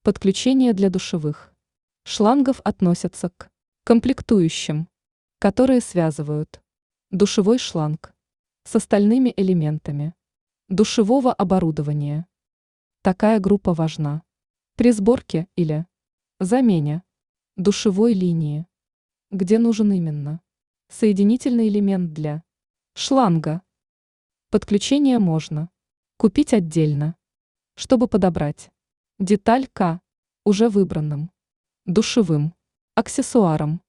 Подключения для душевых шлангов относятся к комплектующим, которые связывают душевой шланг с остальными элементами душевого оборудования. Такая группа важна при сборке или замене душевой линии, где нужен именно соединительный элемент для шланга. Подключение можно купить отдельно, чтобы подобрать деталь к уже выбранным душевым аксессуарам.